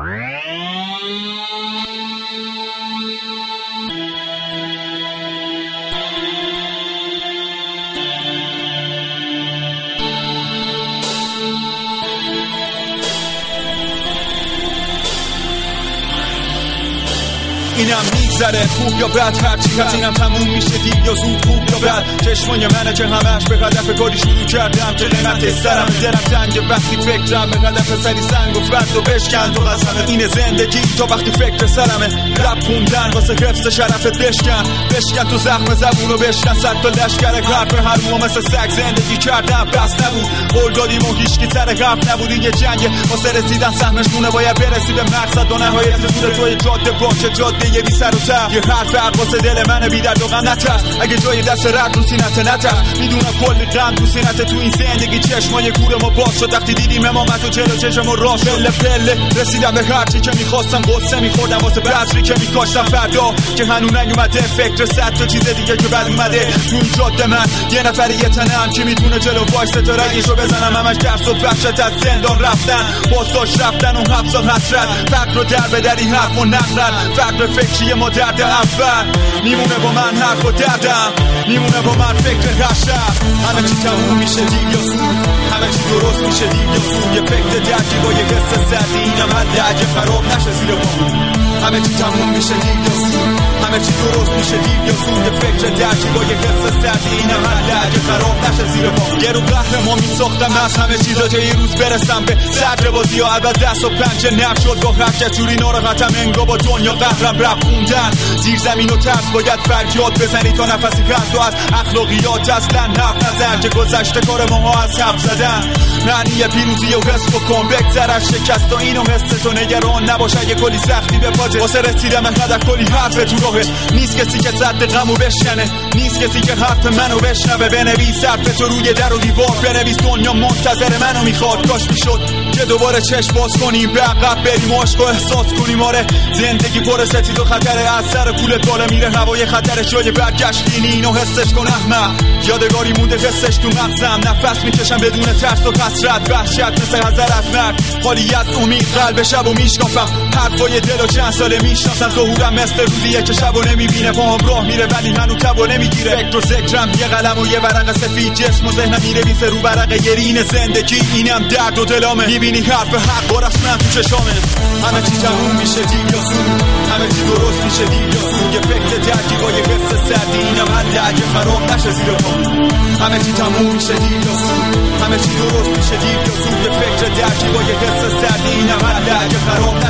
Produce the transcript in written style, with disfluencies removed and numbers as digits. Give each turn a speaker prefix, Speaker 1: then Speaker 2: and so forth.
Speaker 1: اینم میگذره خوب یا بد هرچی هست، اینم تموم میشه دیر یا زود، خوب یا بد. چشمای منه که همش به هدف کاری شروع کردم که قیمت سرم دلم تنگه وقتی فکرم به هدف سری سنگ و فرد و بشکن تو قسمت. اینه زندگی تا وقتی فکر سرمه، رب خوندن واسه حفظ شرفت بشکن تو زخم زبون رو بشکن. 100 تا لشکر غرب هر موقع مثل سگ زندگی کردم بس نبود، قول دادیم و هیچکی سر غرب نبود. این یه جنگه واسه رسیدن سهمش مونه، باید برسی به مقصد و نهایت زود توی جاده باشه جاده یه بی سر و ته. یه حرف عق واسه دل من بی درد و غم نترس، اگه جای دست رد رو سینت نترس. میدونم کلی غم تو سینت تو این زندگی. چشمای کور ما باز شد وقتی دیدیم امامت و جلو چشم و راست پله پله رسیدم به هرچی که میخواستم. قصه میخوردم واسه بذری که میکاشتم فردا که هنوز نیومده. فکر 100 تا چیز دیگه که بعد اومده تو این جاده. من یه نفر یه تنم که میتونه جلو وایسه تا رگشو بزنم. همش درس و وحشت از زندان رفتن، بازداشت رفتن و حبس و حسرت. فقر و در به دری حرف و نقرت، فقر فکری ما درد اول. میمونه با من حرف و دردم، میمونه با من فکر هشتم. همه چی تموم میشه دیر یا زود، همه چی درست میشه دیر یا زود. یه فکر درکی با یه حس سردی، اینم حد اگه خراب نشه زیر پامون. همه چی تموم میشه دیر یا زود، همه چی درست میشه دیر یا زود. یه فکر درکی با یه حس سردی، اینم حد اگه خراب نشه زیر پامون. یه رو قهرمان میساختم از همه چیزا تا یه روز برسم به صدر بازی ها. اول دست و پنجه نرد شد با حرکت جوری ناراحتم انگار با دنیا قهرم رفت خوندن. زیر زمین و ترس باید فریاد بزنی تا نفسی پس تو از اخلاقیات اصلا حرف نزن که گذشته کار ماها از حرف زدن. معنی پیروزی و حس بکن بگذر از شکست و اینو حس تو نگران نباش اگه کلی سختی به پاته. واسه رسیدم من هدف کلی حرف تو راهه، نیست کسی که صد غمو بشکنه، نیست کسی که حرف منو بشنوه. بنویس حرف تو روی در و دیوار، بنویس دنیا منتظر منو میخواد. کاش میشد که دوباره چشم باز کنیم به عقب بریم و عشق و احساس کنیم. آره زندگی پر ستیز و خطره، از سر پولت بالا میره هوای خطر. جای برگشتین اینو حسش کن احمق، یادگاری مونده حسش تو مغزم. نفس میکشم بدون ترس و حسرت، وحشت مثل حذر از مرگ، خالی از امید قلب شب و میشکافم. حرفای دل و چند ساله میشناسم. ظهورم مثل روزیه که شب و نمیبینه، پاهم راه میره ولی هنو تب و نمیگیره. فکر و ذکرم یه قلم و یه ورق سفید، جسم و ذهنم میره رو ورق گرین زندگی. اینم درد و دلامه، میبینی حرف حق با رسمن تو چشامه. همه چی تموم میشه دیر یا زود، همه چی درست میشه دیر یا زود. یه فکر درکی با یه حس سردی، اینم حد اگه خراب نشه زیر پامون. همه چی تموم میشه دیر یا زود، همه چی درست میشه دیر یا زود. یه فکر درکی با یه حس سردی، اینم حد اگه خراب